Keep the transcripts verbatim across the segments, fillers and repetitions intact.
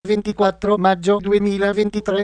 ventiquattro maggio duemilaventitré.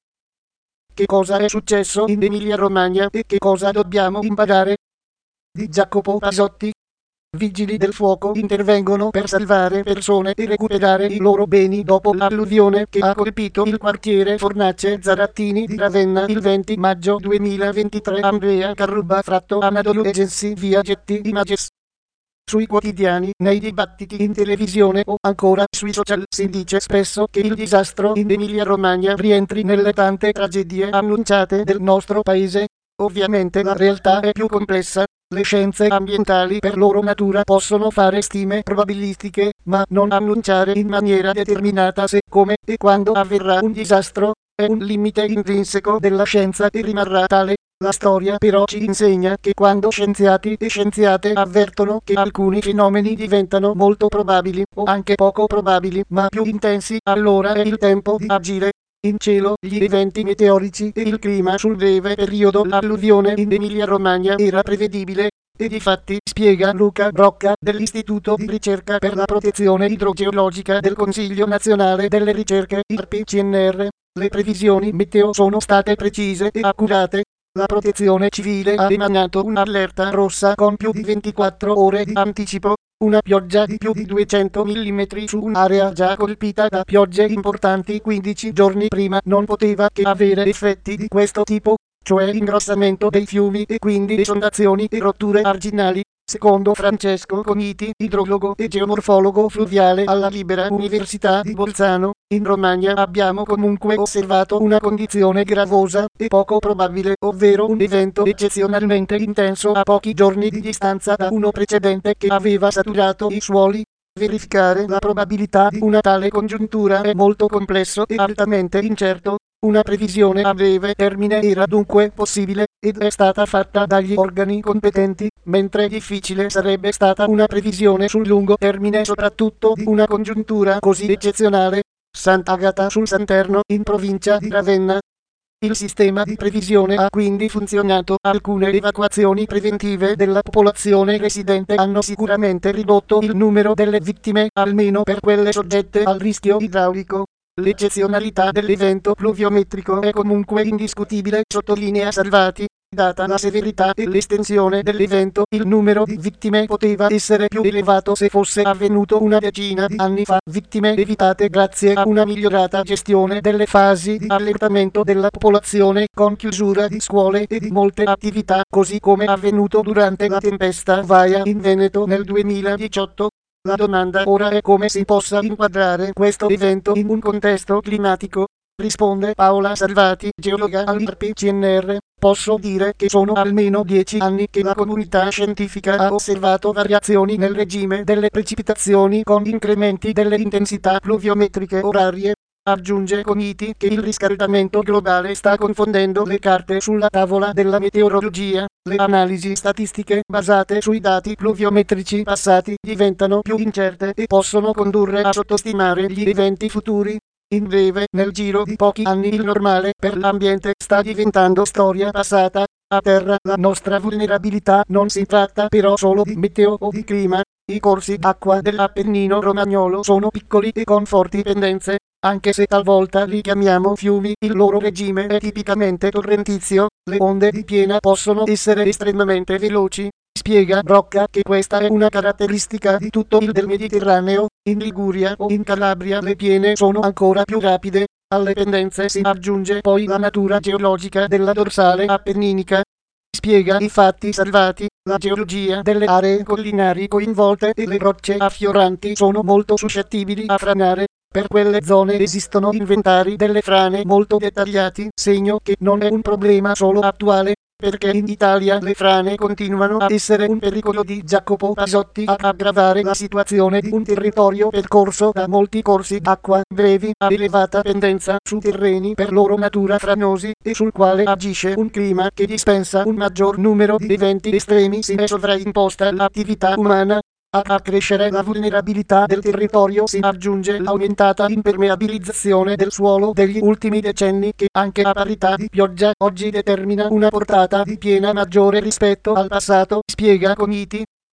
Che cosa è successo in Emilia-Romagna e che cosa dobbiamo imparare? Di Jacopo Pasotti. Vigili del fuoco intervengono per salvare persone e recuperare i loro beni dopo l'alluvione che ha colpito il quartiere Fornace Zarattini di Ravenna il venti maggio duemilaventitré. Andrea Carruba Fratto Anadolu Agency via Getty Images. Sui quotidiani, nei dibattiti in televisione o ancora sui social si dice spesso che il disastro in Emilia-Romagna rientri nelle tante tragedie annunciate del nostro paese. Ovviamente la realtà è più complessa. Le scienze ambientali per loro natura possono fare stime probabilistiche, ma non annunciare in maniera determinata se, come e quando avverrà un disastro. È un limite intrinseco della scienza e rimarrà tale. La storia però ci insegna che quando scienziati e scienziate avvertono che alcuni fenomeni diventano molto probabili o anche poco probabili ma più intensi, allora è il tempo di agire. In cielo, gli eventi meteorici e il clima sul breve periodo. L'alluvione in Emilia-Romagna era prevedibile. E difatti, spiega Luca Brocca dell'Istituto di Ricerca per la Protezione Idrogeologica del Consiglio Nazionale delle Ricerche I R P C N R, le previsioni meteo sono state precise e accurate. La Protezione Civile ha emanato un'allerta rossa con più di ventiquattro ore di anticipo. Una pioggia di più di duecento millimetri su un'area già colpita da piogge importanti quindici giorni prima non poteva che avere effetti di questo tipo, cioè ingrossamento dei fiumi e quindi esondazioni e rotture arginali. Secondo Francesco Cogniti, idrologo e geomorfologo fluviale alla Libera Università di Bolzano, in Romagna abbiamo comunque osservato una condizione gravosa e poco probabile, ovvero un evento eccezionalmente intenso a pochi giorni di distanza da uno precedente che aveva saturato i suoli. Verificare la probabilità di una tale congiuntura è molto complesso e altamente incerto. Una previsione a breve termine era dunque possibile, ed è stata fatta dagli organi competenti, mentre difficile sarebbe stata una previsione sul lungo termine, soprattutto di una congiuntura così eccezionale. Sant'Agata sul Santerno, in provincia di Ravenna. Il sistema di previsione ha quindi funzionato. Alcune evacuazioni preventive della popolazione residente hanno sicuramente ridotto il numero delle vittime, almeno per quelle soggette al rischio idraulico. L'eccezionalità dell'evento pluviometrico è comunque indiscutibile, sottolinea Salvati. Data la severità e l'estensione dell'evento, il numero di vittime poteva essere più elevato se fosse avvenuto una decina di anni fa. Vittime evitate grazie a una migliorata gestione delle fasi di allertamento della popolazione, con chiusura di scuole e di molte attività, così come avvenuto durante la tempesta Vaia in Veneto nel duemiladiciotto. La domanda ora è come si possa inquadrare questo evento in un contesto climatico. Risponde Paola Salvati, geologa all'I R P C N R. Posso dire che sono almeno dieci anni che la comunità scientifica ha osservato variazioni nel regime delle precipitazioni con incrementi delle intensità pluviometriche orarie. Aggiunge Cogniti che il riscaldamento globale sta confondendo le carte sulla tavola della meteorologia. Le analisi statistiche basate sui dati pluviometrici passati diventano più incerte e possono condurre a sottostimare gli eventi futuri. In breve, nel giro di pochi anni il normale per l'ambiente sta diventando storia passata. A terra la nostra vulnerabilità non si tratta però solo di meteo o di clima. I corsi d'acqua dell'Appennino romagnolo sono piccoli e con forti pendenze. Anche se talvolta li chiamiamo fiumi, il loro regime è tipicamente torrentizio. Le onde di piena possono essere estremamente veloci. Spiega Brocca che questa è una caratteristica di tutto il del Mediterraneo. In Liguria o in Calabria le piene sono ancora più rapide. Alle pendenze si aggiunge poi la natura geologica della dorsale appenninica. Spiega infatti Salvati, la geologia delle aree collinari coinvolte e le rocce affioranti sono molto suscettibili a franare. Per quelle zone esistono inventari delle frane molto dettagliati, segno che non è un problema solo attuale, perché in Italia le frane continuano a essere un pericolo. Di Jacopo Pasotti a aggravare la situazione di un territorio percorso da molti corsi d'acqua brevi a elevata pendenza su terreni per loro natura franosi e sul quale agisce un clima che dispensa un maggior numero di eventi estremi. Si è sovraimposta l'attività umana. A accrescere la vulnerabilità del territorio si aggiunge l'aumentata impermeabilizzazione del suolo degli ultimi decenni che, anche a parità di pioggia, oggi determina una portata di piena maggiore rispetto al passato, spiega Cogniti.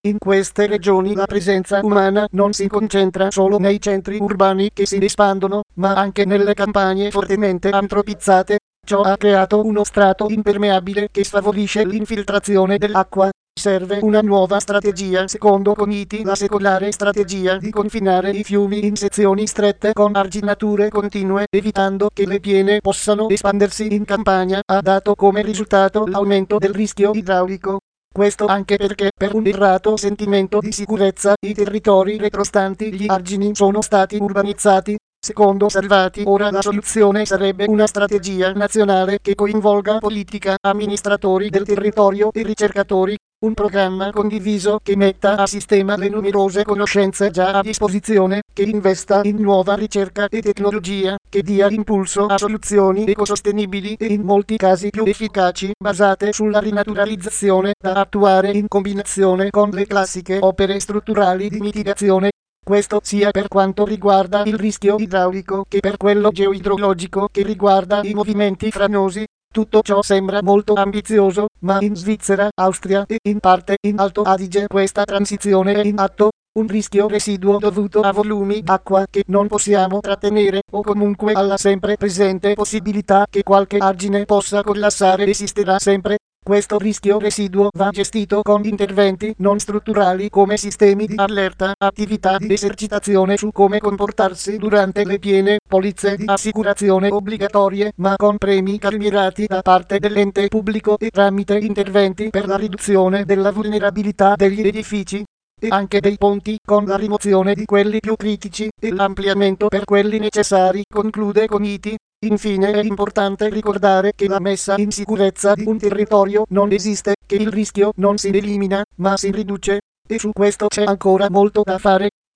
In queste regioni la presenza umana non si concentra solo nei centri urbani che si espandono, ma anche nelle campagne fortemente antropizzate. Ciò ha creato uno strato impermeabile che sfavorisce l'infiltrazione dell'acqua. Serve una nuova strategia, secondo Comiti la secolare strategia di confinare i fiumi in sezioni strette con arginature continue, evitando che le piene possano espandersi in campagna, ha dato come risultato l'aumento del rischio idraulico. Questo anche perché, per un errato sentimento di sicurezza, i territori retrostanti gli argini sono stati urbanizzati. Secondo Salvati, ora la soluzione sarebbe una strategia nazionale che coinvolga politica, amministratori del territorio e ricercatori. Un programma condiviso che metta a sistema le numerose conoscenze già a disposizione, che investa in nuova ricerca e tecnologia, che dia impulso a soluzioni ecosostenibili e in molti casi più efficaci, basate sulla rinaturalizzazione, da attuare in combinazione con le classiche opere strutturali di mitigazione. Questo sia per quanto riguarda il rischio idraulico che per quello geoidrologico che riguarda i movimenti franosi. Tutto ciò sembra molto ambizioso, ma in Svizzera, Austria e in parte in Alto Adige questa transizione è in atto. Un rischio residuo dovuto a volumi d'acqua che non possiamo trattenere, o comunque alla sempre presente possibilità che qualche argine possa collassare, esisterà sempre. Questo rischio residuo va gestito con interventi non strutturali come sistemi di allerta, attività di esercitazione su come comportarsi durante le piene, polizze di assicurazione obbligatorie, ma con premi calmierati da parte dell'ente pubblico e tramite interventi per la riduzione della vulnerabilità degli edifici e anche dei ponti, con la rimozione di quelli più critici e l'ampliamento per quelli necessari, conclude Comiti. Infine è importante ricordare che la messa in sicurezza di un territorio non esiste, che il rischio non si elimina, ma si riduce, e su questo c'è ancora molto da fare.